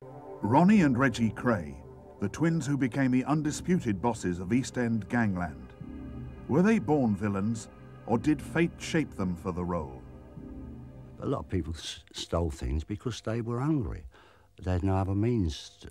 Ronnie and Reggie Kray, the twins who became the undisputed bosses of East End gangland. Were they born villains, or did fate shape them for the role? A lot of people stole things because they were hungry. They had no other means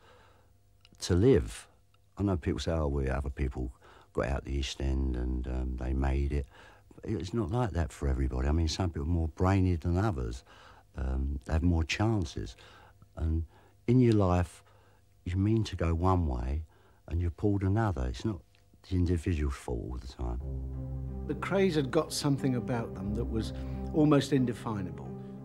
to live. I know people say, oh, other people got out the East End and they made it. It's not like that for everybody. I mean, some people are more brainy than others. They have more chances. And in your life, you mean to go one way and you're pulled another. It's not the individual's fault all the time. The Krays had got something about them that was almost indefinable.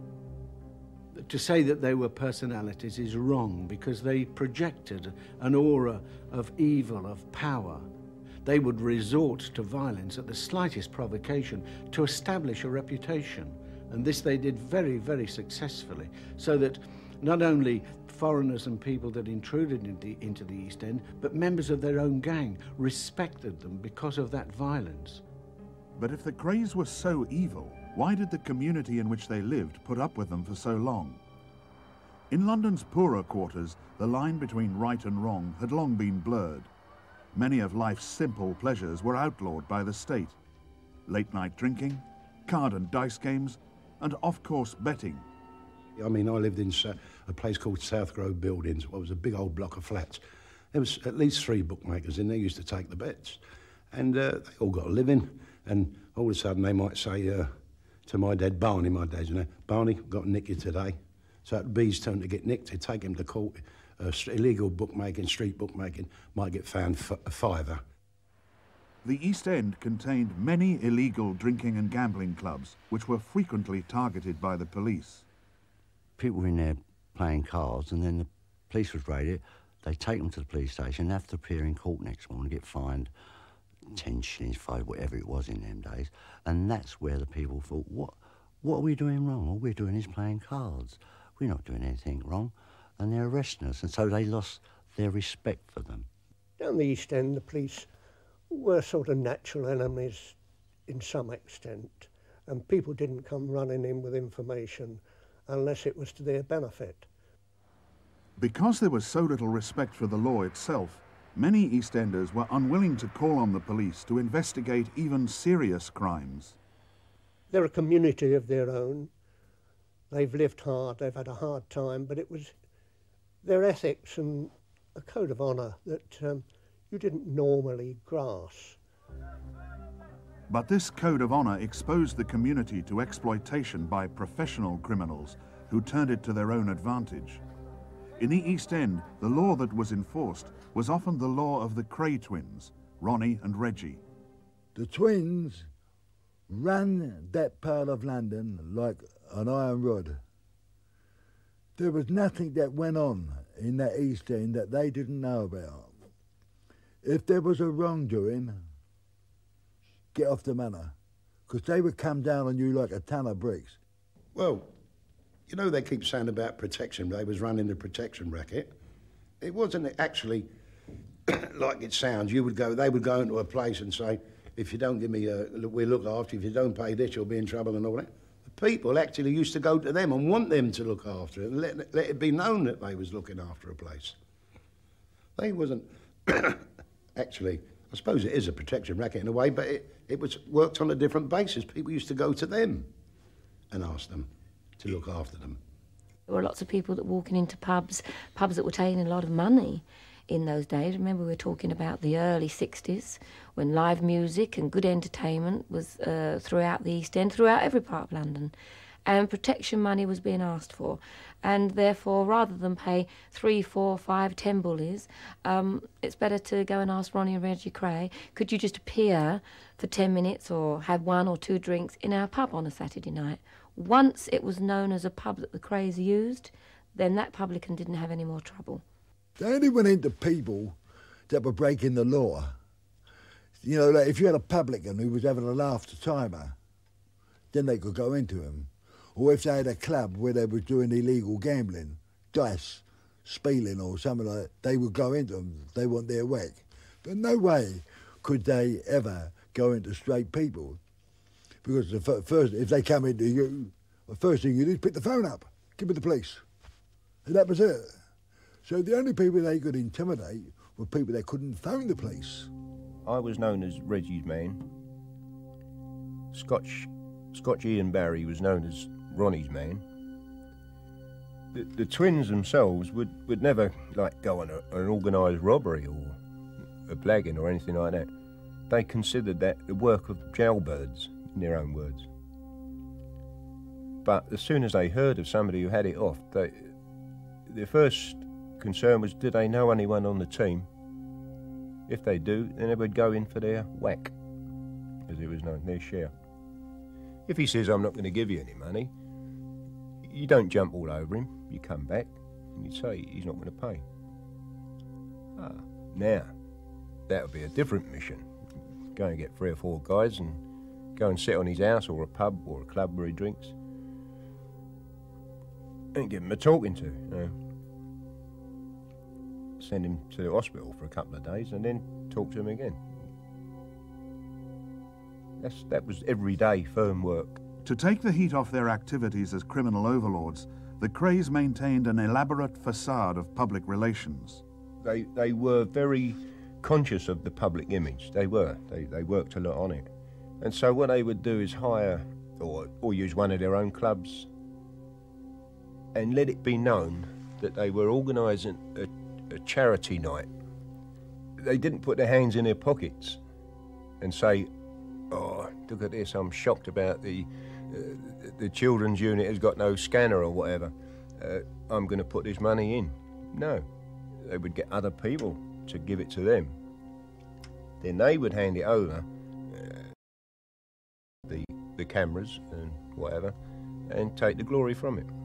To say that they were personalities is wrong because they projected an aura of evil, of power. They would resort to violence at the slightest provocation to establish a reputation. And this they did very, very successfully, so that not only foreigners and people that intruded into the East End, but members of their own gang respected them because of that violence. But if the Krays were so evil, why did the community in which they lived put up with them for so long? In London's poorer quarters, the line between right and wrong had long been blurred. Many of life's simple pleasures were outlawed by the state. Late-night drinking, card and dice games, and off-course betting. I mean, I lived in a place called South Grove Buildings. It was a big old block of flats. There was at least 3 bookmakers in there, used to take the bets. And they all got a living. And all of a sudden they might say to my dad, Barney, my dad's name, Barney, got nicked today. So at B's turn to get nicked, they'd take him to court. Illegal bookmaking, street bookmaking, might get found a fiver. The East End contained many illegal drinking and gambling clubs, which were frequently targeted by the police. People were in there playing cards, and then the police would raid it. They'd take them to the police station, have to appear in court next morning, get fined 10 shillings, 5, whatever it was in them days. And that's where the people thought, what are we doing wrong? All we're doing is playing cards. We're not doing anything wrong. And they're arresting us, and so they lost their respect for them. Down the East End, the police were sort of natural enemies in some extent, and people didn't come running in with information unless it was to their benefit. Because there was so little respect for the law itself, many East Enders were unwilling to call on the police to investigate even serious crimes. They're a community of their own. They've lived hard, they've had a hard time, but it was their ethics and a code of honour that you didn't normally grasp. But this code of honour exposed the community to exploitation by professional criminals who turned it to their own advantage. In the East End, the law that was enforced was often the law of the Kray twins, Ronnie and Reggie. The twins ran that part of London like an iron rod. There was nothing that went on in that East End that they didn't know about. If there was a wrongdoing, get off the manor, because they would come down on you like a ton of bricks. Well, you know, they keep saying about protection. They was running the protection racket. It wasn't actually like it sounds. They would go into a place and say, if you don't give me we'll look after you. If you don't pay this, you'll be in trouble and all that. The people actually used to go to them and want them to look after it and let it be known that they was looking after a place. They wasn't actually, I suppose it is a protection racket in a way, but it was worked on a different basis. People used to go to them and ask them to look after them. There were lots of people that walking into pubs that were taking a lot of money in those days. Remember, we were talking about the early 60s, when live music and good entertainment was throughout the East End, throughout every part of London. And protection money was being asked for. And therefore, rather than pay 3, 4, 5, 10 bullies, it's better to go and ask Ronnie and Reggie Kray, could you just appear for 10 minutes or have 1 or 2 drinks in our pub on a Saturday night? Once it was known as a pub that the Krays used, then that publican didn't have any more trouble. They only went into people that were breaking the law. You know, like if you had a publican who was having a laugh-to-timer, then they could go into him. Or if they had a club where they were doing illegal gambling, dice, spieling or something like that, they would go into them. They want their whack. But no way could they ever go into straight people. Because if they come into you, the first thing you do is pick the phone up, give it to the police. And that was it. So the only people they could intimidate were people that couldn't phone the police. I was known as Reggie's man. Scotch Ian Barry was known as Ronnie's man. The twins themselves would never like go on an organised robbery or a blagging or anything like that. They considered that the work of jailbirds, in their own words. But as soon as they heard of somebody who had it off, their first concern was, did they know anyone on the team? If they do, then they would go in for their whack, as it was known, their share. If he says, I'm not going to give you any money, you don't jump all over him. You come back and you say he's not going to pay. Now, that would be a different mission. Go and get 3 or 4 guys and go and sit on his house or a pub or a club where he drinks and give him a talking to. You know. Send him to the hospital for a couple of days and then talk to him again. That was everyday firm work. To take the heat off their activities as criminal overlords, the Krays maintained an elaborate facade of public relations. They were very conscious of the public image. They were. They worked a lot on it. And so what they would do is hire or use one of their own clubs and let it be known that they were organising a charity night. They didn't put their hands in their pockets and say, oh, look at this, I'm shocked about the children's unit has got no scanner or whatever. I'm going to put this money in. No, they would get other people to give it to them. Then they would hand it over, the cameras and whatever, and take the glory from it.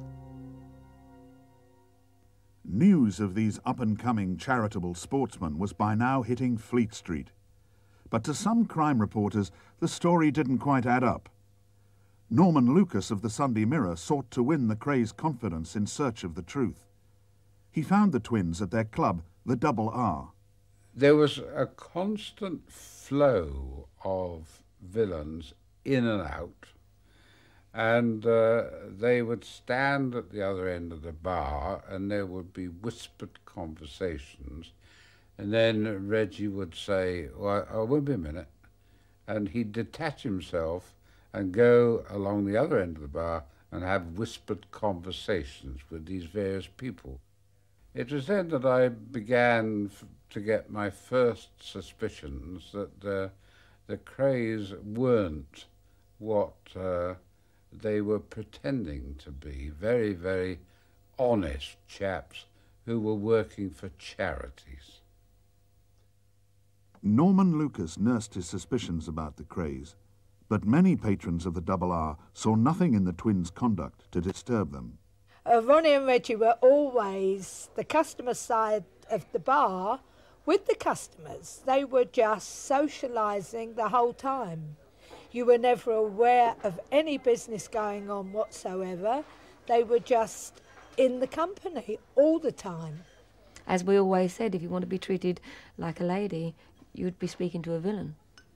News of these up-and-coming charitable sportsmen was by now hitting Fleet Street. But to some crime reporters, the story didn't quite add up. Norman Lucas of the Sunday Mirror sought to win the Krays' confidence in search of the truth. He found the twins at their club, the Double R. There was a constant flow of villains in and out, and they would stand at the other end of the bar and there would be whispered conversations, and then Reggie would say, well, I won't be a minute, and he'd detach himself and go along the other end of the bar and have whispered conversations with these various people. It was then that I began to get my first suspicions that the Krays weren't what they were pretending to be, very, very honest chaps who were working for charities. Norman Lucas nursed his suspicions about the Krays, but many patrons of the Double R saw nothing in the twins' conduct to disturb them. Ronnie and Reggie were always the customer side of the bar with the customers. They were just socialising the whole time. You were never aware of any business going on whatsoever. They were just in the company all the time. As we always said, if you want to be treated like a lady, you'd be speaking to a villain.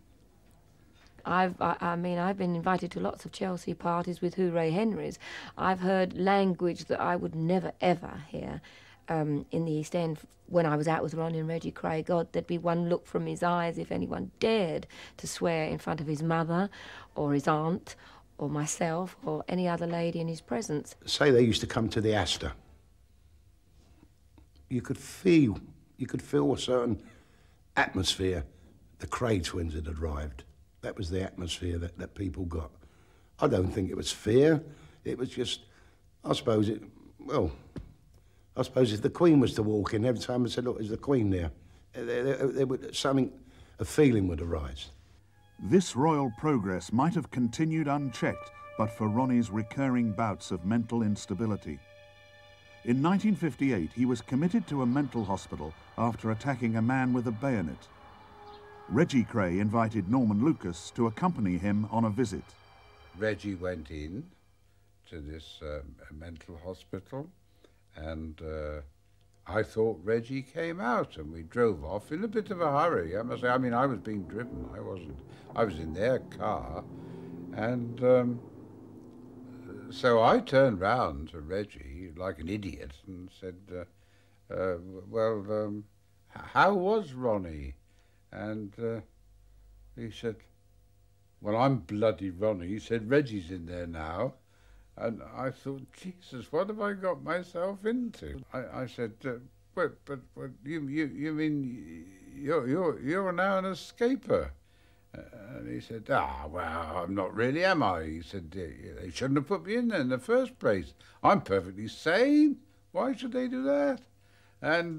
I mean, I've been invited to lots of Chelsea parties with Hooray Henrys. I've heard language that I would never, ever hear in the East End when I was out with Ronnie and Reggie Kray. God, there'd be one look from his eyes if anyone dared to swear in front of his mother or his aunt or myself or any other lady in his presence. Say they used to come to the Astor. You could feel a certain atmosphere. The Kray twins had arrived. That was the atmosphere that people got. I don't think it was fear. It was just, I suppose if the Queen was to walk in, every time I said, look, is the Queen there? There would, a feeling would arise. This royal progress might have continued unchecked but for Ronnie's recurring bouts of mental instability. In 1958, he was committed to a mental hospital after attacking a man with a bayonet. Reggie Kray invited Norman Lucas to accompany him on a visit. Reggie went in to this mental hospital, and I thought Reggie came out, and we drove off in a bit of a hurry, I must say. I mean, I was being driven, I wasn't. I was in their car, and so I turned round to Reggie like an idiot and said, how was Ronnie? And he said, well, I'm bloody Ronnie. He said, Reggie's in there now. And I thought, Jesus, what have I got myself into? I said, but you mean you're now an escaper? And he said, well, I'm not really, am I? He said, they shouldn't have put me in there in the first place. I'm perfectly sane. Why should they do that? And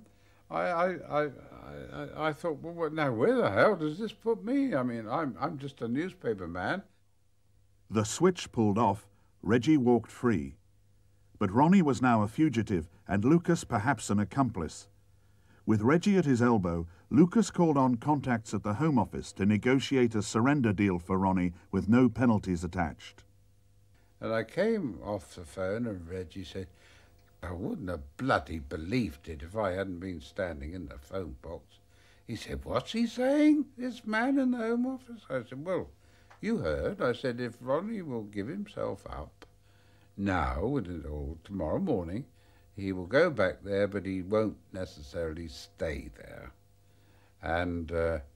I thought, well, now where the hell does this put me? I mean, I'm just a newspaper man. The switch pulled off, Reggie walked free. But Ronnie was now a fugitive and Lucas perhaps an accomplice. With Reggie at his elbow, Lucas called on contacts at the Home Office to negotiate a surrender deal for Ronnie with no penalties attached. And I came off the phone and Reggie said, I wouldn't have bloody believed it if I hadn't been standing in the phone box. He said, what's he saying, this man in the Home Office? I said, well, you heard. I said, if Ronnie will give himself up now or tomorrow morning, he will go back there, but he won't necessarily stay there. And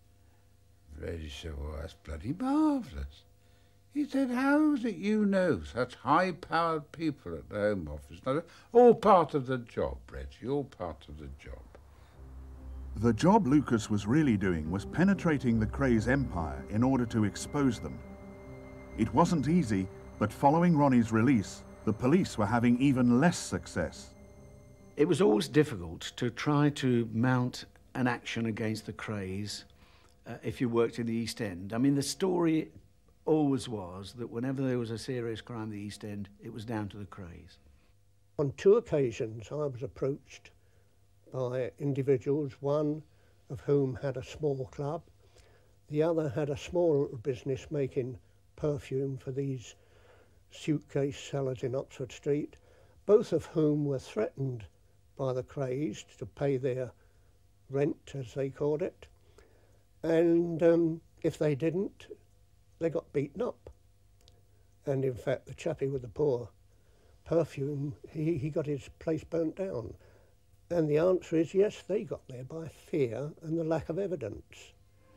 Reggie said, well, that's bloody marvellous. He said, how is it you know such high-powered people at the Home Office? Now, all part of the job, Reggie, all part of the job. The job Lucas was really doing was penetrating the Krays' empire in order to expose them. It wasn't easy, but following Ronnie's release, the police were having even less success. It was always difficult to try to mount an action against the Krays if you worked in the East End. I mean, the story always was that whenever there was a serious crime in the East End, it was down to the Krays. On 2 occasions, I was approached by individuals, one of whom had a small club, the other had a small business making perfume for these suitcase sellers in Oxford Street, both of whom were threatened by the Krays to pay their rent, as they called it, and if they didn't, they got beaten up. And in fact, the chappie with the poor perfume, he got his place burnt down. And the answer is yes, they got there by fear and the lack of evidence.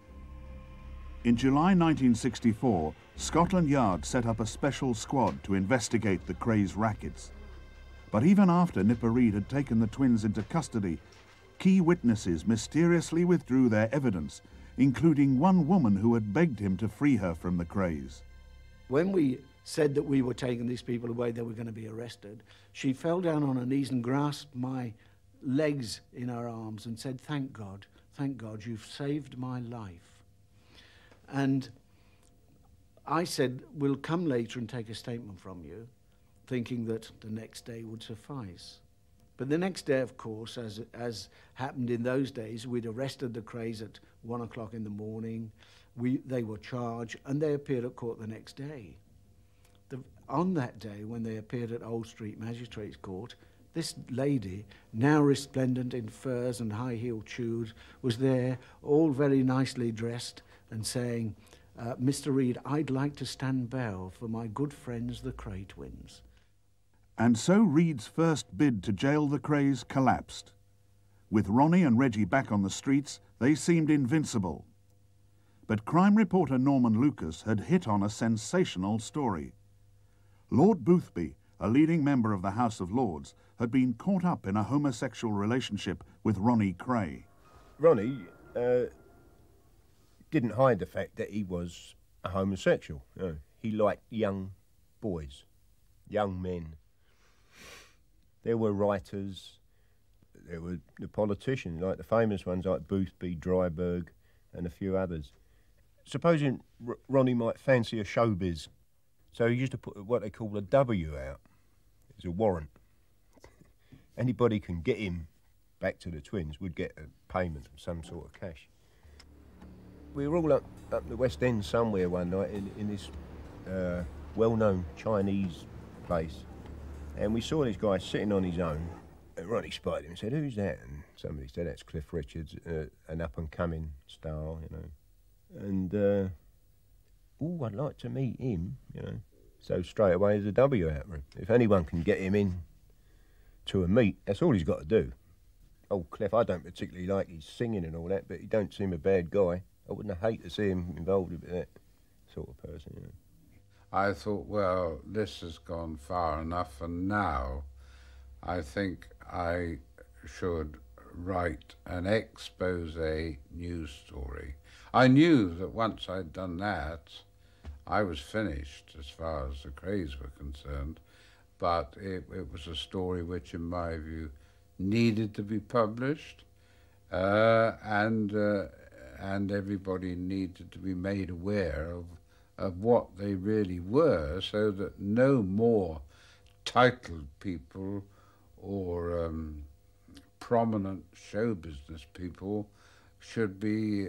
In July 1964, Scotland Yard set up a special squad to investigate the Krays' rackets. But even after Nipper Read had taken the twins into custody, key witnesses mysteriously withdrew their evidence, including one woman who had begged him to free her from the Krays. When we said that we were taking these people away, they were going to be arrested, she fell down on her knees and grasped my legs in her arms and said, thank God, you've saved my life. And I said, we'll come later and take a statement from you, thinking that the next day would suffice. But the next day, of course, as happened in those days, we'd arrested the Krays at 1 o'clock in the morning. They were charged, and they appeared at court the next day. On that day, when they appeared at Old Street Magistrates Court, this lady, now resplendent in furs and high-heeled shoes, was there, all very nicely dressed, and saying, Mr. Read, I'd like to stand bail for my good friends, the Kray twins. And so Read's first bid to jail the Krays collapsed. With Ronnie and Reggie back on the streets, they seemed invincible. But crime reporter Norman Lucas had hit on a sensational story. Lord Boothby, a leading member of the House of Lords, had been caught up in a homosexual relationship with Ronnie Kray. Ronnie didn't hide the fact that he was a homosexual. He liked young boys, young men. There were writers, there were the politicians, like the famous ones like Boothby, Dryburgh, and a few others. Supposing Ronnie might fancy a showbiz, so he used to put what they call a W out. It's a warrant. Anybody can get him back to the twins would get a payment of some sort of cash. We were all up the West End somewhere one night in this well-known Chinese place, and we saw this guy sitting on his own. And Ronnie spotted him and said, "Who's that?" And somebody said, "That's Cliff Richards, an up-and-coming star, you know." And, "Oh, I'd like to meet him, you know." So straight away there's a W out for him. If anyone can get him in to a meet, that's all he's got to do. old Clef, I don't particularly like his singing and all that, but he don't seem a bad guy. I wouldn't hate to see him involved with that sort of person, you know. I thought, well, this has gone far enough, and now I think I should write an expose news story. I knew that once I'd done that, I was finished as far as the Krays were concerned, but it was a story which, in my view, needed to be published, and everybody needed to be made aware of what they really were, so that no more titled people or prominent show business people should be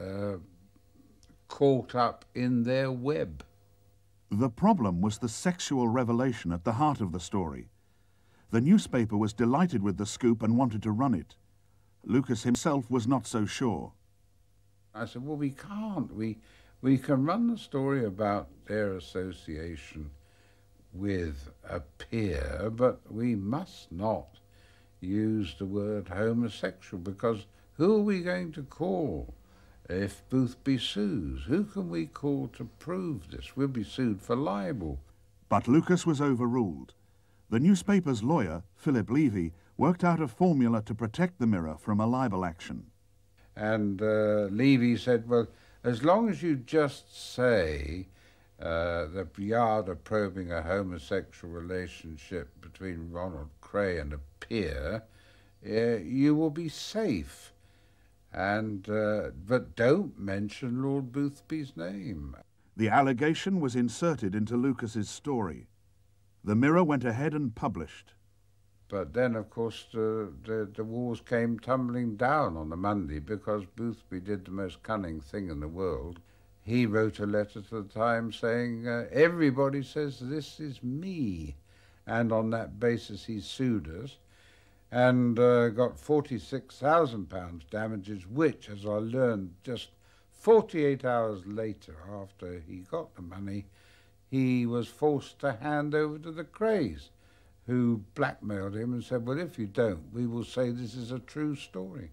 caught up in their web. The problem was the sexual revelation at the heart of the story. The newspaper was delighted with the scoop and wanted to run it. Lucas himself was not so sure. I said, well, we can't. We can run the story about their association with a peer, but we must not use the word homosexual, because who are we going to call if Boothby sues? Who can we call to prove this? We'll be sued for libel. But Lucas was overruled. The newspaper's lawyer, Philip Levy, worked out a formula to protect the Mirror from a libel action. And Levy said, well, as long as you just say that Yard are probing a homosexual relationship between Ronald Kray and a peer, you will be safe. And but don't mention Lord Boothby's name. The allegation was inserted into Lucas's story. The Mirror went ahead and published. But then, of course, the walls came tumbling down on the Monday, because Boothby did the most cunning thing in the world. He wrote a letter to the Times saying, everybody says this is me. And on that basis he sued us and got £46,000 damages, which, as I learned just 48 hours later, after he got the money, he was forced to hand over to the Krays, who blackmailed him and said, well, if you don't, we will say this is a true story.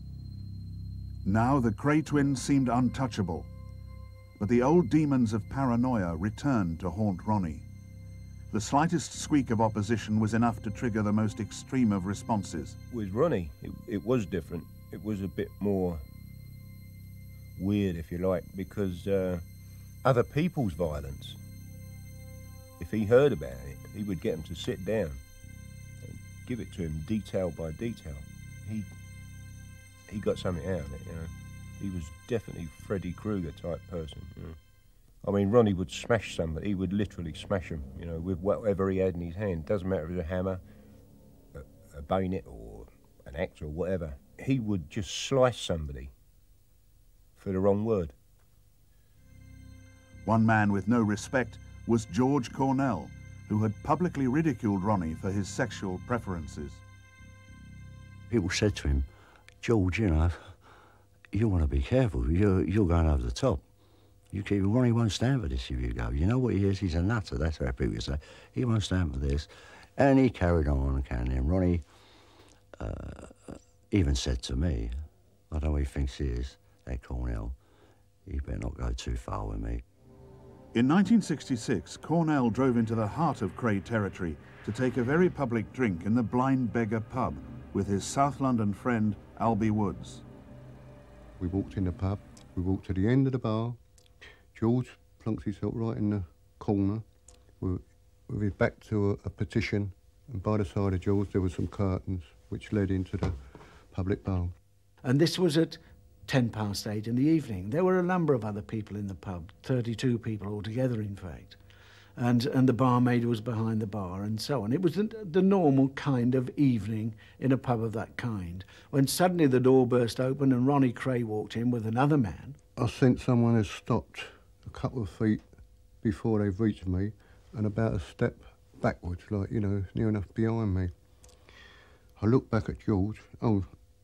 Now the Kray twins seemed untouchable, but the old demons of paranoia returned to haunt Ronnie. The slightest squeak of opposition was enough to trigger the most extreme of responses. With Ronnie, it was different. It was a bit more weird, if you like, because other people's violence, if he heard about it, he would get them to sit down and give it to him detail by detail. He got something out of it, you know. He was definitely Freddy Krueger type person, you know. I mean, Ronnie would smash somebody. He would literally smash them, you know, with whatever he had in his hand. Doesn't matter if it was a hammer, a bayonet, or an axe, or whatever. He would just slice somebody for the wrong word. One man with no respect was George Cornell, who had publicly ridiculed Ronnie for his sexual preferences. People said to him, George, you know, you want to be careful. You're going over the top. Ronnie won't stand for this if you go. You know what he is? He's a nutter. That's how people say. He won't stand for this. And he carried on and carried on. Ronnie even said to me, I don't know what he thinks he is, that Cornell, he better not go too far with me. In 1966, Cornell drove into the heart of Kray territory to take a very public drink in the Blind Beggar pub with his South London friend, Albie Woods. We walked in the pub, we walked to the end of the bar. George plunked himself right in the corner with his back to a partition, and by the side of George there were some curtains which led into the public bar. And this was at 8:10 in the evening. There were a number of other people in the pub, 32 people altogether, in fact. And the barmaid was behind the bar and so on. It was the normal kind of evening in a pub of that kind, when suddenly the door burst open and Ronnie Kray walked in with another man. I sensed someone had stopped a couple of feet before they've reached me and about a step backwards, like, you know, near enough behind me. I looked back at George. I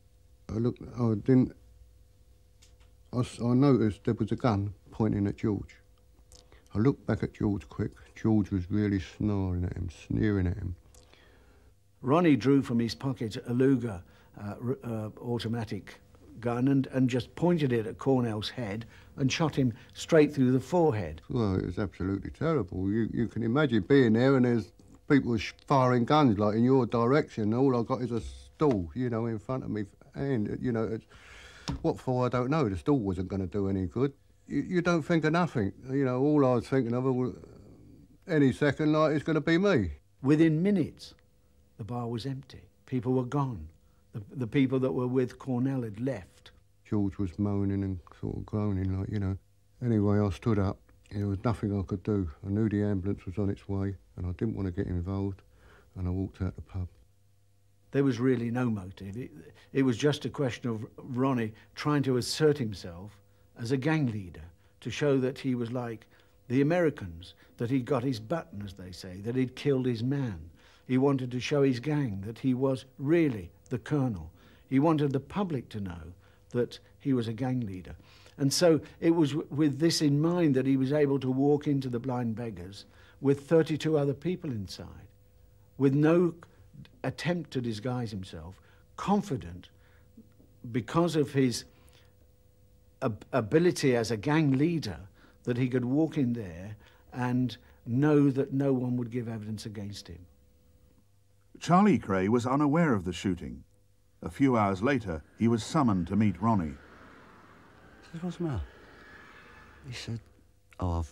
noticed there was a gun pointing at George. I looked back at George quick. George was really snarling at him, sneering at him. Ronnie drew from his pocket a Luger automatic gun and just pointed it at Cornell's head and shot him straight through the forehead. Well, it was absolutely terrible. You can imagine being there and there's people firing guns like in your direction. All I got is a stall, you know, in front of me. And, you know, what for, I don't know. The stall wasn't going to do any good. You don't think of nothing. You know, all I was thinking of was any second, like, it's going to be me. Within minutes, the bar was empty. People were gone. The people that were with Cornell had left. George was moaning and sort of groaning, like, you know. Anyway, I stood up. There was nothing I could do. I knew the ambulance was on its way and I didn't want to get involved, and I walked out the pub. There was really no motive. It was just a question of Ronnie trying to assert himself as a gang leader, to show that he was like the Americans, that he'd got his button, as they say, that he'd killed his man. He wanted to show his gang that he was really the colonel. He wanted the public to know that he was a gang leader. And so it was with this in mind that he was able to walk into the Blind Beggars with 32 other people inside, with no attempt to disguise himself, confident because of his ability as a gang leader that he could walk in there and know that no one would give evidence against him. Charlie Cray was unaware of the shooting. A few hours later, he was summoned to meet Ronnie. I said, what's the matter? He said, oh,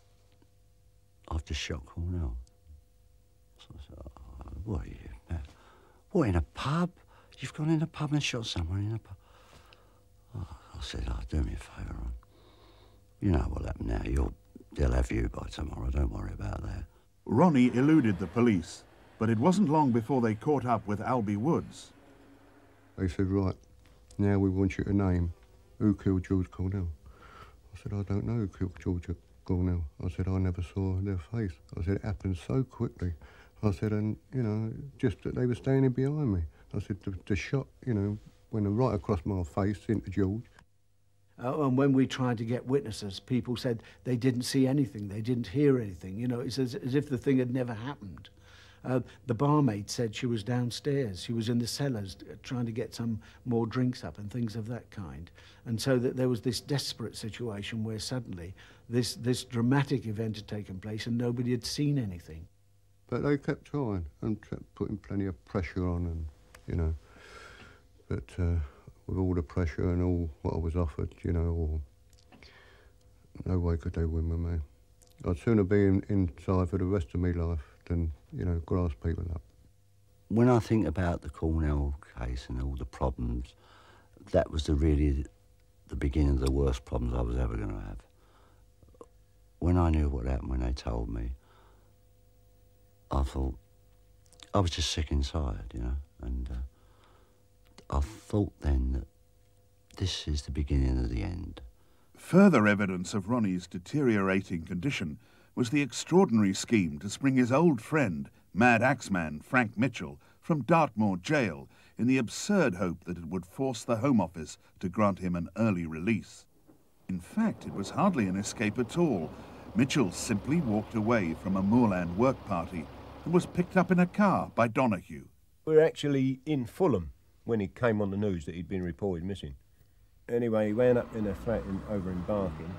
I've just shot Cornell. So I said, oh, what are you, man? What, in a pub? You've gone in a pub and shot someone in a pub? Oh, I said, oh, do me a favour, Ron. You know what'll happen now. They'll have you by tomorrow. Don't worry about that. Ronnie eluded the police, but it wasn't long before they caught up with Albie Woods. They said, right, now we want you to name who killed George Cornell. I said, I don't know who killed George Cornell. I said, I never saw their face. I said, it happened so quickly. I said, and, you know, just that they were standing behind me. I said, the shot, you know, went right across my face into George. And when we tried to get witnesses, people said they didn't see anything, they didn't hear anything. You know, it's as if the thing had never happened. The barmaid said she was downstairs. She was in the cellars trying to get some more drinks up and things of that kind. And so that there was this desperate situation where suddenly this dramatic event had taken place and nobody had seen anything. But they kept trying and kept putting plenty of pressure on, and, you know, but with all the pressure and all what I was offered, you know, no way could they win with me. I'd sooner be inside for the rest of my life than, you know, grass people up. When I think about the Cornell case and all the problems, that was really the beginning of the worst problems I was ever going to have. When I knew what happened, when they told me, I thought, I was just sick inside, you know, and I thought then that this is the beginning of the end. Further evidence of Ronnie's deteriorating condition was the extraordinary scheme to spring his old friend, Mad Axeman Frank Mitchell, from Dartmoor jail in the absurd hope that it would force the Home Office to grant him an early release. In fact, it was hardly an escape at all. Mitchell simply walked away from a moorland work party and was picked up in a car by Donahue. We were actually in Fulham when it came on the news that he'd been reported missing. Anyway, he ran up in a flat over in Barking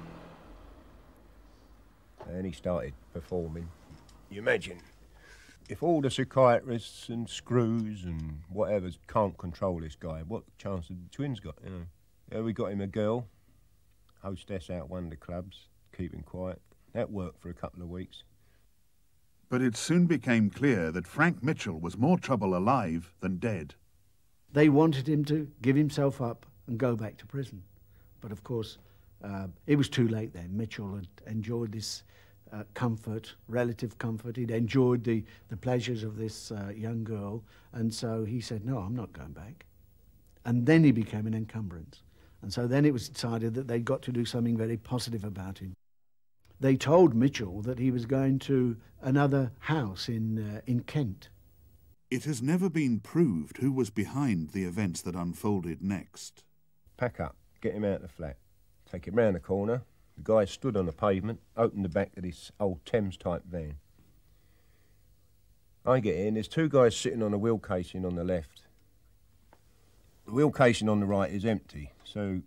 and he started performing. You imagine, if all the psychiatrists and screws and whatever can't control this guy, what chance have the twins got, you know? Yeah, we got him a girl, hostess out one of the clubs, keep him quiet. That worked for a couple of weeks. But it soon became clear that Frank Mitchell was more trouble alive than dead. They wanted him to give himself up and go back to prison. But of course, it was too late then. Mitchell had enjoyed this comfort, relative comfort. He'd enjoyed the pleasures of this young girl. And so he said, no, I'm not going back. And then he became an encumbrance. And so then it was decided that they'd got to do something very positive about him. They told Mitchell that he was going to another house in Kent. It has never been proved who was behind the events that unfolded next. Pack up, get him out of the flat, take him round the corner. The guy stood on the pavement, opened the back of this old Thames-type van. I get in, there's two guys sitting on a wheel casing on the left. The wheel casing on the right is empty, so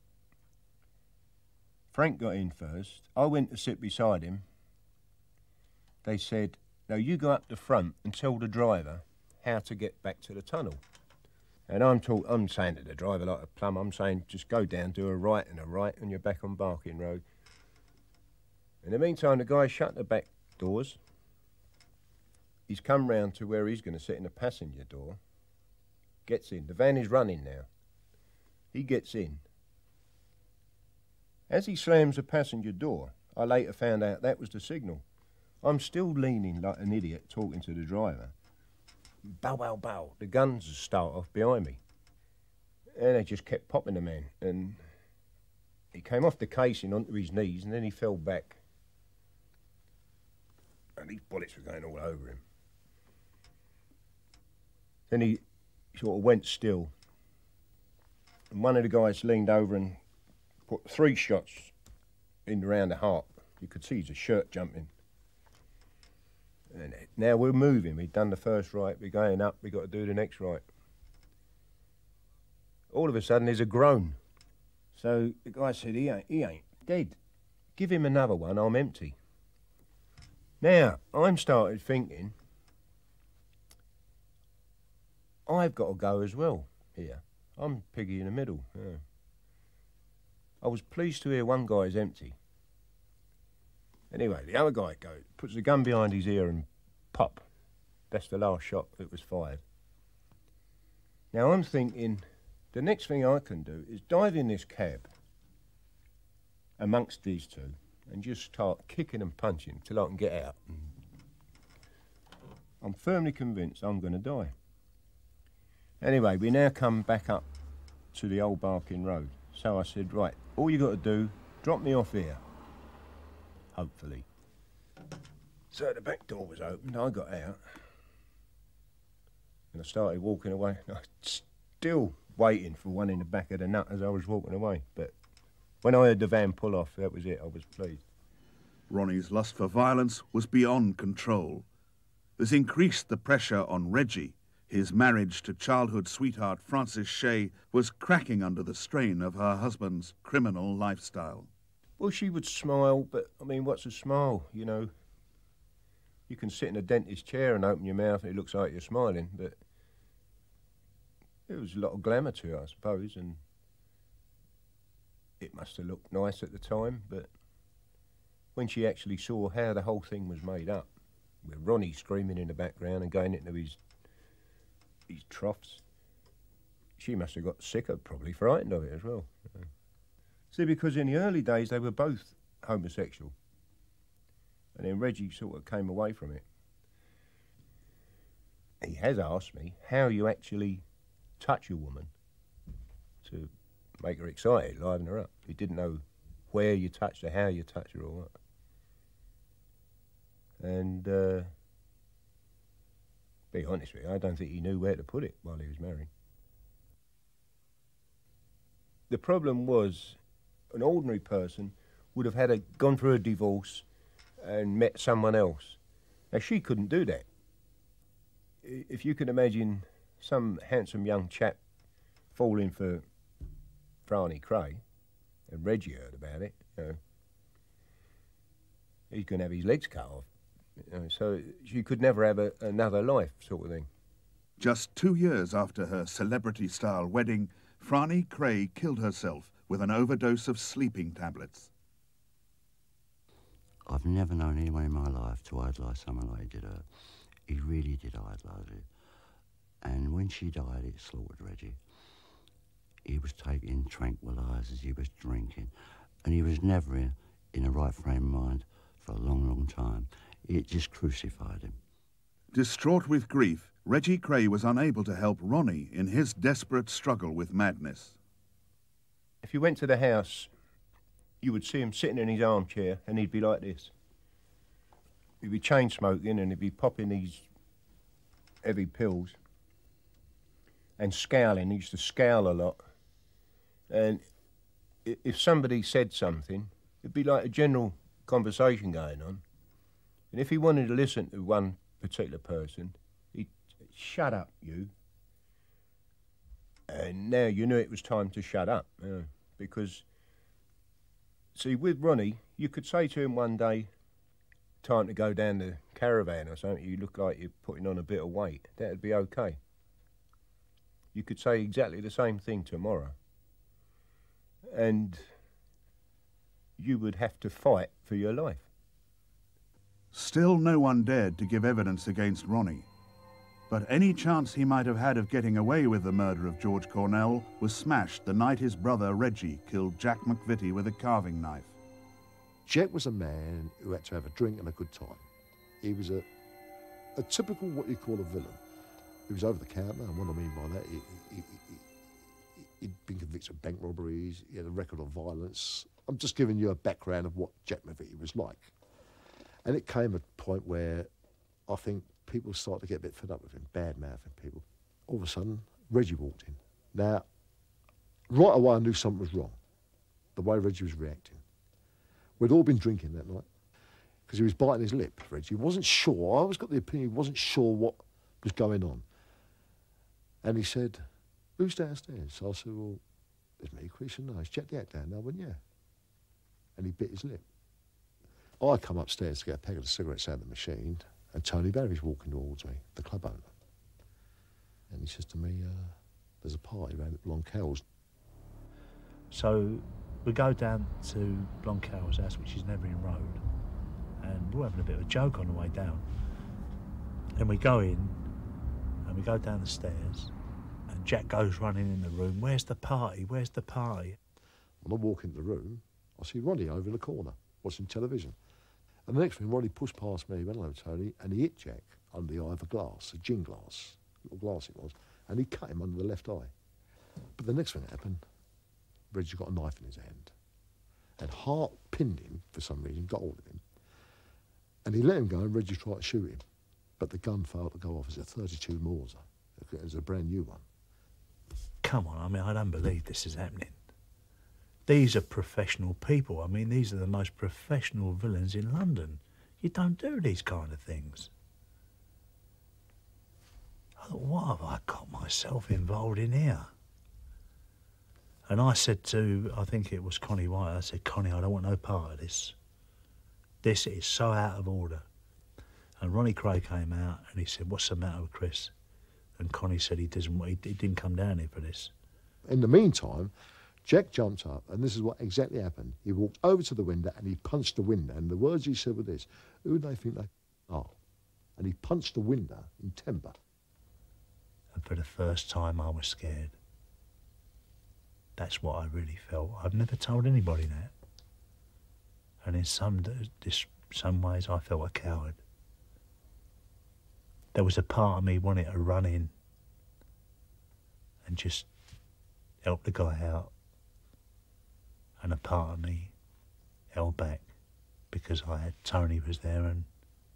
Frank got in first. I went to sit beside him. They said, "No, you go up the front and tell the driver how to get back to the tunnel." And I'm saying to the driver like a plum, I'm saying, just go down, do a right, and you're back on Barking Road. In the meantime, the guy shut the back doors. He's come round to where he's going to sit in the passenger door. Gets in. The van is running now. He gets in. As he slams the passenger door, I later found out that was the signal. I'm still leaning like an idiot talking to the driver. Bow, bow, bow. The guns start off behind me. And they just kept popping the man. And he came off the casing onto his knees and then he fell back. And these bullets were going all over him. Then he sort of went still. And one of the guys leaned over and put 3 shots in around the heart. You could see his shirt jumping. And now we're moving. We've done the first right. We're going up. We've got to do the next right. All of a sudden, there's a groan. So the guy said, he ain't dead. Give him another one. I'm empty. Now, I'm started thinking, I've got to go as well here. I'm piggy in the middle. Yeah. I was pleased to hear one guy's empty. Anyway, the other guy goes, puts the gun behind his ear and pop. That's the last shot that was fired. Now I'm thinking, the next thing I can do is dive in this cab amongst these two and just start kicking and punching till I can get out. I'm firmly convinced I'm going to die. Anyway, we now come back up to the old Barking Road. So I said, right, all you got to do, drop me off here. Hopefully. So the back door was opened, I got out. And I started walking away. I was still waiting for one in the back of the nut as I was walking away. But when I heard the van pull off, that was it, I was pleased. Ronnie's lust for violence was beyond control. This increased the pressure on Reggie. His marriage to childhood sweetheart Frances Shea was cracking under the strain of her husband's criminal lifestyle. Well, she would smile, but, I mean, what's a smile, you know? You can sit in a dentist's chair and open your mouth and it looks like you're smiling, but there was a lot of glamour to it, I suppose, and it must have looked nice at the time, but when she actually saw how the whole thing was made up, with Ronnie screaming in the background and going into his troughs, she must have got sick of, probably frightened of it as well. See, because in the early days they were both homosexual. And then Reggie sort of came away from it. He has asked me how you actually touch a woman to make her excited, liven her up. He didn't know where you touched her, how you touched her or what. And, be honest with you, I don't think he knew where to put it while he was married. The problem was, an ordinary person would have gone through a divorce and met someone else. Now, she couldn't do that. If you can imagine some handsome young chap falling for Franny Cray, and Reggie heard about it, you know, he's going to have his legs cut off. You know, so she could never have another life, sort of thing. Just 2 years after her celebrity-style wedding, Franny Cray killed herself with an overdose of sleeping tablets. I've never known anyone in my life to idolise someone like he did her. He really did idolise her. And when she died, it slaughtered Reggie. He was taking tranquilizers, he was drinking, and he was never in a right frame of mind for a long, long time. It just crucified him. Distraught with grief, Reggie Cray was unable to help Ronnie in his desperate struggle with madness. If you went to the house, you would see him sitting in his armchair and he'd be like this. He'd be chain smoking and he'd be popping these heavy pills and scowling. He used to scowl a lot. And if somebody said something, it'd be like a general conversation going on. And if he wanted to listen to one particular person, he'd shut up, you. And now you knew it was time to shut up, because, see, with Ronnie, you could say to him one day, time to go down the caravan or something, you look like you're putting on a bit of weight. That'd be okay. You could say exactly the same thing tomorrow. And you would have to fight for your life. Still no one dared to give evidence against Ronnie. But any chance he might have had of getting away with the murder of George Cornell was smashed the night his brother Reggie killed Jack McVitie with a carving knife. Jack was a man who had to have a drink and a good time. He was a typical what you call a villain. He was over the counter, and what I mean by that, he'd been convicted of bank robberies, he had a record of violence. I'm just giving you a background of what Jack McVitie was like. And it came at a point where I think people started to get a bit fed up with him, bad-mouthing people. All of a sudden, Reggie walked in. Now, right away I knew something was wrong, the way Reggie was reacting. We'd all been drinking that night, because he was biting his lip, Reggie. He wasn't sure, I always got the opinion he wasn't sure what was going on. And he said, who's downstairs? So I said, well, there's me, Chris, and no, it's Jack the Actor. And I went, yeah. And he bit his lip. I come upstairs to get a packet of cigarettes out of the machine, and Tony Barry's walking towards me, the club owner. And he says to me, there's a party around at Bloncarrol's. So we go down to Bloncarrol's house, which is Nevering Road, and we're having a bit of a joke on the way down. And we go in, and we go down the stairs, and Jack goes running in the room, where's the party, where's the party? When I walk into the room, I see Ronnie over in the corner, watching television. And the next thing, Ronnie pushed past me, went hello, Tony, and he hit Jack under the eye of a glass, a gin glass, little glass it was, and he cut him under the left eye. But the next thing that happened, Reggie got a knife in his hand, and Hart pinned him for some reason, got hold of him, and he let him go, and Reggie tried to shoot him, but the gun failed to go off. It's a 32 Mauser. It was a brand new one. Come on, I mean, I don't believe this is happening. These are professional people. I mean, these are the most professional villains in London. You don't do these kind of things. I thought, what have I got myself involved in here? And I said to, I think it was Connie White, I said, Connie, I don't want no part of this. This is so out of order. And Ronnie Cray came out and he said, what's the matter with Chris? And Connie said he didn't come down here for this. In the meantime, Jack jumped up, and this is what exactly happened. He walked over to the window and he punched the window, and the words he said were this, who do they think they are? And he punched the window in temper. And for the first time I was scared. That's what I really felt. I've never told anybody that. And in some ways I felt a coward. There was a part of me wanting to run in and just help the guy out. And a part of me held back because Tony was there, and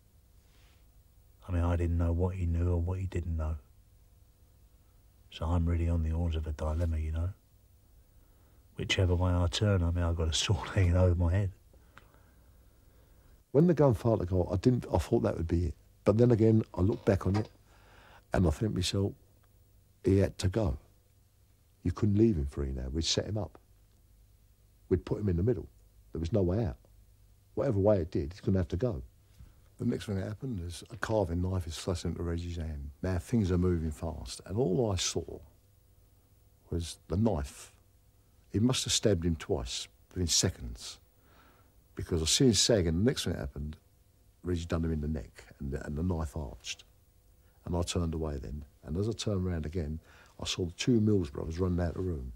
I mean, I didn't know what he knew or what he didn't know. So I'm really on the horns of a dilemma, you know. Whichever way I turn, I mean, I've got a sword hanging over my head. When the gun failed to go, I thought that would be it. But then again, I looked back on it, and I think to myself, he had to go. You couldn't leave him free now. We'd set him up. We'd put him in the middle. There was no way out. Whatever way it did, he's going to have to go. The next thing that happened is a carving knife is thrust into Reggie's hand. Now things are moving fast, and all I saw was the knife. He must have stabbed him twice within seconds, because I see him sag, and the next thing that happened, Reggie done him in the neck, and the knife arched. And I turned away then, and as I turned around again, I saw the two Mills brothers running out of the room.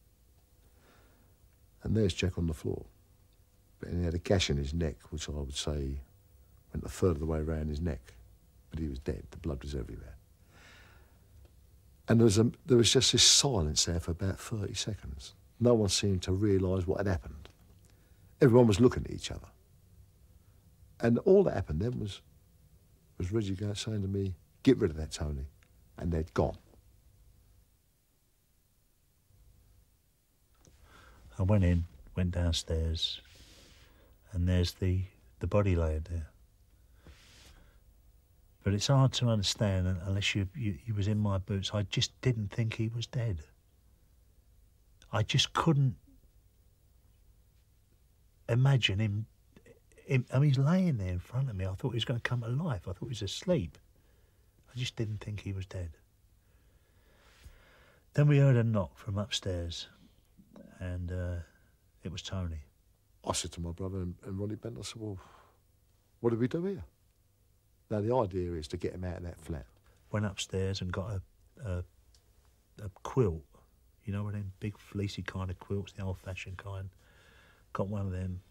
And there's Jack on the floor. But he had a gash in his neck, which I would say went a third of the way around his neck. But he was dead. The blood was everywhere. And there was just this silence there for about 30 seconds. No one seemed to realise what had happened. Everyone was looking at each other. And all that happened then was Reggie saying to me, get rid of that, Tony. And they'd gone. I went downstairs, and there's the body laying there. But it's hard to understand unless he was in my boots. I just didn't think he was dead. I just couldn't imagine him. I mean, he's laying there in front of me. I thought he was going to come to life. I thought he was asleep. I just didn't think he was dead. Then we heard a knock from upstairs, and it was Tony. I said to my brother and Ronnie Bent, I said, well, what did we do here? Now, the idea is to get him out of that flat. Went upstairs and got a quilt. You know, one of them big fleecy kind of quilts, the old-fashioned kind. Got one of them.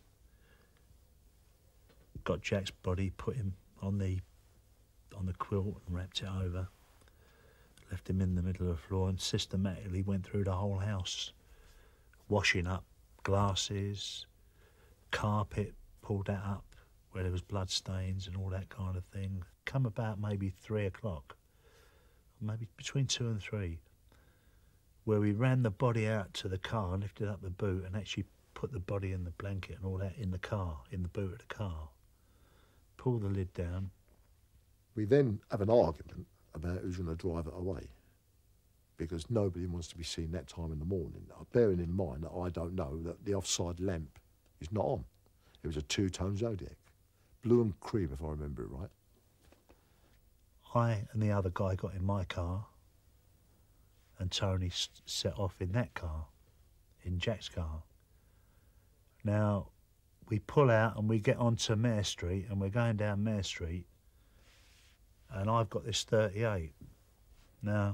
Got Jack's body, put him on the quilt and wrapped it over. Left him in the middle of the floor and systematically went through the whole house, washing up glasses, carpet, pulled that up where there was blood stains and all that kind of thing. Come about maybe 3 o'clock, maybe between 2 and 3, where we ran the body out to the car, lifted up the boot and actually put the body in the blanket and all that in the car, in the boot of the car. Pull the lid down. We then have an argument about who's going to drive it away, because nobody wants to be seen that time in the morning. Now, bearing in mind that I don't know that the offside lamp is not on. It was a 2-tone Zodiac, blue and cream if I remember it right. I and the other guy got in my car and Tony set off in that car, in Jack's car. Now, we pull out and we get onto Mare Street and we're going down Mare Street and I've got this 38. Now,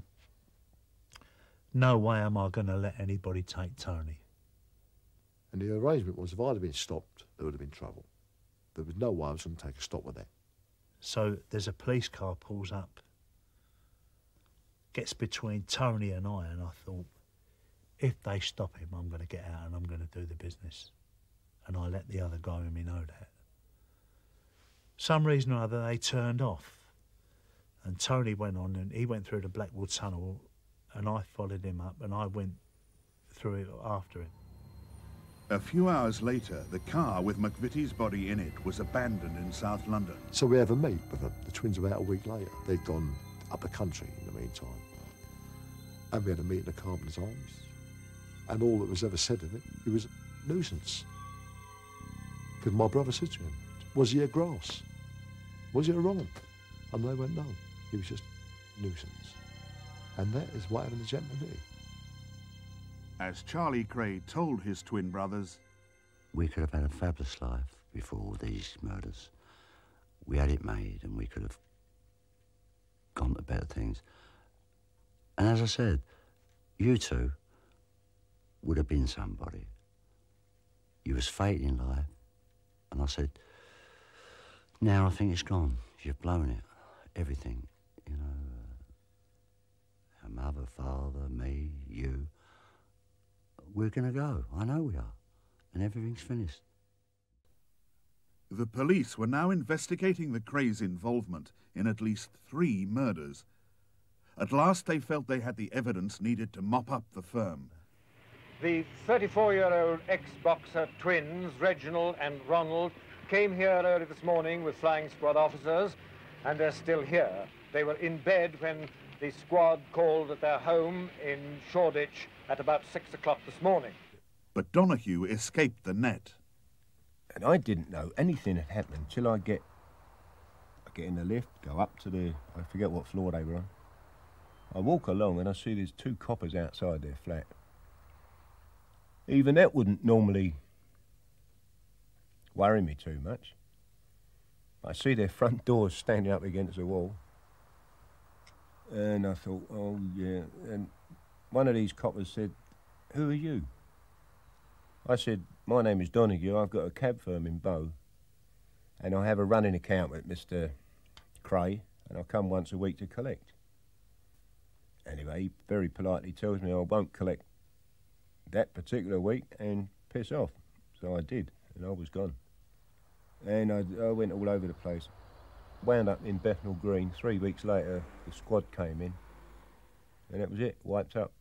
no way am I going to let anybody take Tony. And the arrangement was if I'd have been stopped, there would have been trouble. There was no way I was going to take a stop with that. So there's a police car pulls up, gets between Tony and I thought, if they stop him, I'm going to get out and I'm going to do the business. And I let the other guy with me know that. Some reason or other, they turned off. And Tony went on and he went through the Blackwall Tunnel and I followed him up and I went through it after him. A few hours later, the car with McVitie's body in it was abandoned in South London. So we have a meet with them. The twins about a week later. They'd gone up the country in the meantime. And we had a meet in the Carpenter's Arms. And all that was ever said of it was nuisance. Because my brother said to him, was he a grass? Was he a wrong? And they went, no, he was just nuisance. And that is what having a gentleman be. As Charlie Cray told his twin brothers, we could have had a fabulous life before all these murders. We had it made and we could have gone to better things. And as I said, you two would have been somebody. You was fate in life. And I said, now I think it's gone. You've blown it. Everything, you know. Our mother, father, me, you. We're going to go. I know we are. And everything's finished. The police were now investigating the Crays' involvement in at least 3 murders. At last they felt they had the evidence needed to mop up the firm. The 34-year-old ex-boxer twins, Reginald and Ronald, came here early this morning with flying squad officers, and they're still here. They were in bed when the squad called at their home in Shoreditch at about 6 o'clock this morning. But Donahue escaped the net. And I didn't know anything had happened till I get in the lift, go up to I forget what floor they were on. I walk along and I see there's 2 coppers outside their flat. Even that wouldn't normally worry me too much. I see their front doors standing up against the wall. And I thought, oh yeah. And one of these coppers said, who are you? I said, my name is Donahue. I've got a cab firm in Bow. And I have a running account with Mr. Cray. And I come once a week to collect. Anyway, he very politely tells me I won't collect that particular week and piss off. So I did, and I was gone. And I went all over the place. Wound up in Bethnal Green. 3 weeks later, the squad came in, and that was it, wiped up.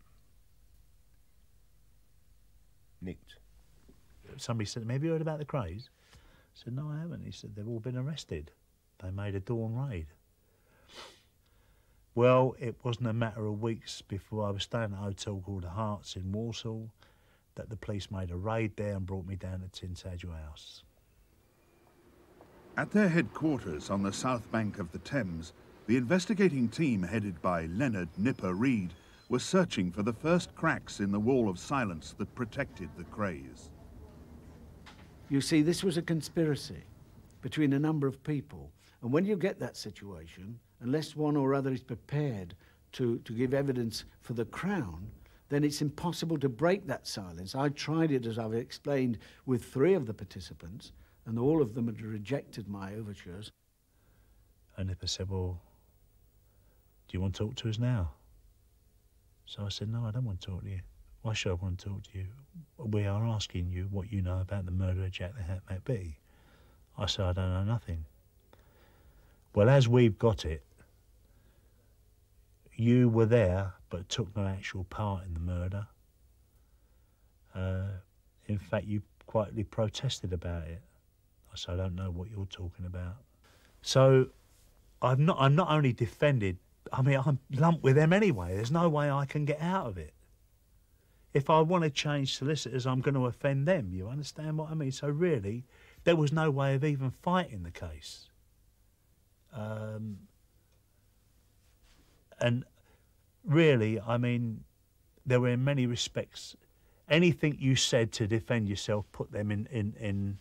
Nicked. Somebody said, have you heard about the Crays? I said, no, I haven't. He said, they've all been arrested. They made a dawn raid. Well, it wasn't a matter of weeks before I was staying at a hotel called the Hearts in Walsall, that the police made a raid there and brought me down to Tintagel House. At their headquarters on the south bank of the Thames, the investigating team headed by Leonard Nipper Reid was searching for the first cracks in the wall of silence that protected the Krays. You see, this was a conspiracy between a number of people. And when you get that situation, unless one or other is prepared to give evidence for the Crown, then it's impossible to break that silence. I tried it, as I've explained, with 3 of the participants, and all of them had rejected my overtures. And Nipper said, well, do you want to talk to us now? So I said, no, I don't want to talk to you. Why should I want to talk to you? We are asking you what you know about the murder of Jack the Hat McBee. I said, I don't know nothing. Well, as we've got it, you were there but took no actual part in the murder. In fact, you quietly protested about it. I said, I don't know what you're talking about. So I'm not only defended, I mean, I'm lumped with them anyway. There's no way I can get out of it. If I want to change solicitors, I'm going to offend them. You understand what I mean? So really, there was no way of even fighting the case. And really, I mean, there were in many respects, anything you said to defend yourself put them in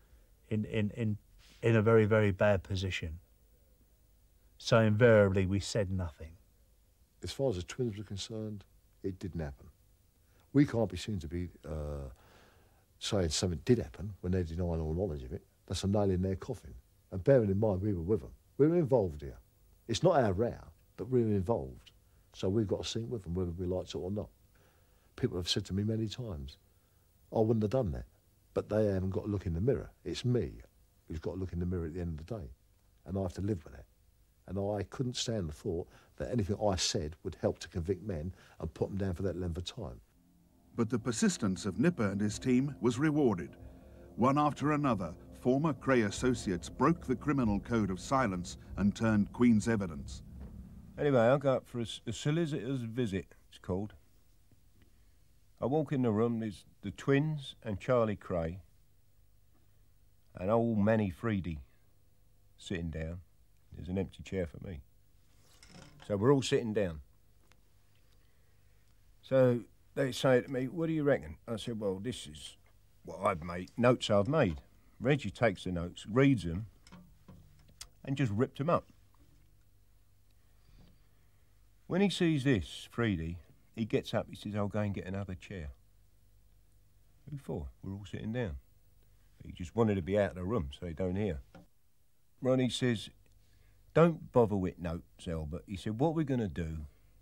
a very, very bad position. So invariably, we said nothing. As far as the twins were concerned, it didn't happen. We can't be seen to be saying something did happen when they're denying all knowledge of it. That's a nail in their coffin. And bearing in mind, we were with them. We were involved here. It's not our row, but we were involved. So we've got to sync with them, whether we liked it or not. People have said to me many times, I wouldn't have done that. But they haven't got to look in the mirror. It's me who's got to look in the mirror at the end of the day. And I have to live with that. And I couldn't stand the thought that anything I said would help to convict men and put them down for that length of time. But the persistence of Nipper and his team was rewarded. One after another, former Kray associates broke the criminal code of silence and turned Queen's evidence. Anyway, I go up for a solicitor's visit, it's called. I walk in the room, there's the twins and Charlie Kray and old Manny Freedy sitting down. There's an empty chair for me. So we're all sitting down. So they say to me, what do you reckon? I said, well, this is what I've made, notes I've made. Reggie takes the notes, reads them, and just ripped them up. When he sees this, Freedy, he gets up, he says, I'll go and get another chair. Who for? We're all sitting down. He just wanted to be out of the room so they don't hear. Ronnie says, don't bother with notes, Albert. He said, what we're going to do,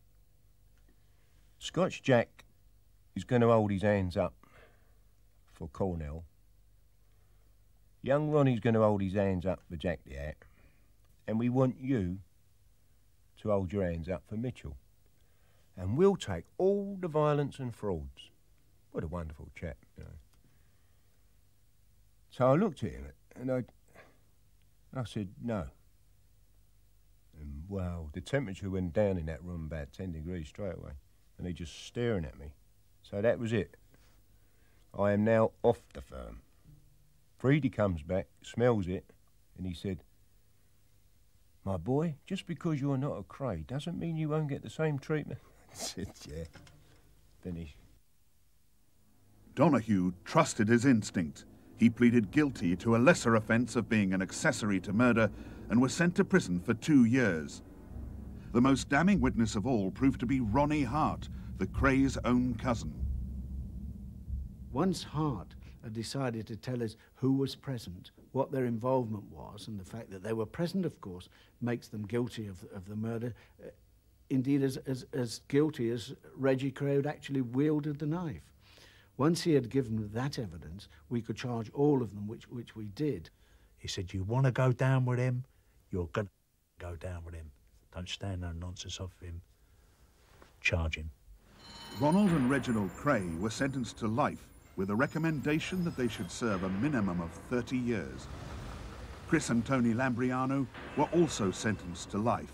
Scotch Jack is going to hold his hands up for Cornell. Young Ronnie's going to hold his hands up for Jack the Hat. And we want you to hold your hands up for Mitchell. And we'll take all the violence and frauds. What a wonderful chap, you know. So I looked at him and I said, no. And wow, the temperature went down in that room about 10 degrees straight away. And they just staring at me. So that was it. I am now off the firm. Freedy comes back, smells it, and he said, my boy, just because you're not a Kray doesn't mean you won't get the same treatment. I said, yeah. Finish. Donahue trusted his instinct. He pleaded guilty to a lesser offence of being an accessory to murder and was sent to prison for 2 years. The most damning witness of all proved to be Ronnie Hart, the Kray's own cousin. Once Hart had decided to tell us who was present, what their involvement was, and the fact that they were present, of course, makes them guilty of the murder. Indeed, as guilty as Reggie Kray had actually wielded the knife. Once he had given that evidence, we could charge all of them, which we did. He said, you want to go down with him, you're going to go down with him. Don't stand no nonsense off him. Charge him. Ronald and Reginald Kray were sentenced to life with a recommendation that they should serve a minimum of 30 years. Chris and Tony Lambriano were also sentenced to life.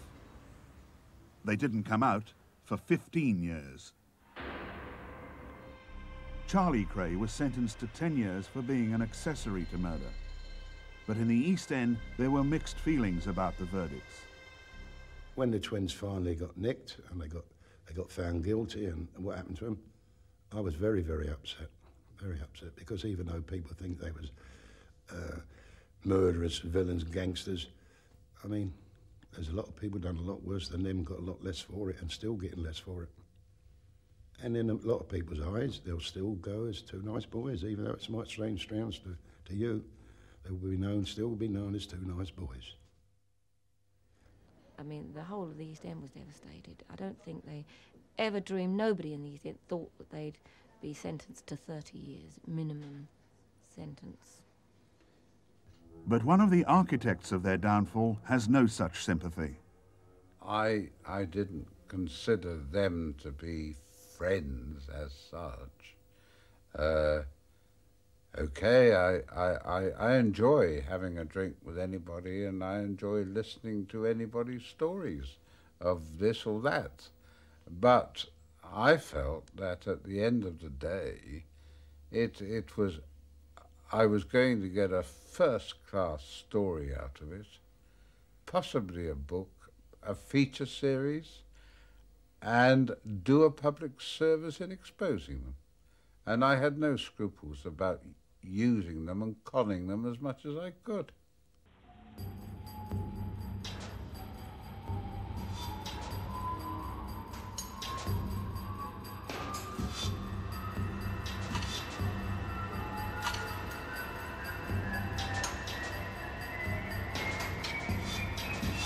They didn't come out for 15 years. Charlie Cray was sentenced to 10 years for being an accessory to murder. But in the East End, there were mixed feelings about the verdicts. When the twins finally got nicked and they got found guilty and what happened to them, I was very, very upset, because even though people think they was murderers, villains, gangsters, I mean, there's a lot of people done a lot worse than them, got a lot less for it and still getting less for it. And in a lot of people's eyes, they'll still go as two nice boys, even though it might strange sounds to you. They will be known, still be known as two nice boys. I mean, the whole of the East End was devastated. I don't think they ever dreamed, nobody in the East End thought that they'd be sentenced to 30 years, minimum sentence. But one of the architects of their downfall has no such sympathy. I didn't consider them to be friends as such. Okay, I enjoy having a drink with anybody, and I enjoy listening to anybody's stories of this or that. But I felt that at the end of the day, I was going to get a first-class story out of it, possibly a book, a feature series, and do a public service in exposing them. And I had no scruples about using them and conning them as much as I could.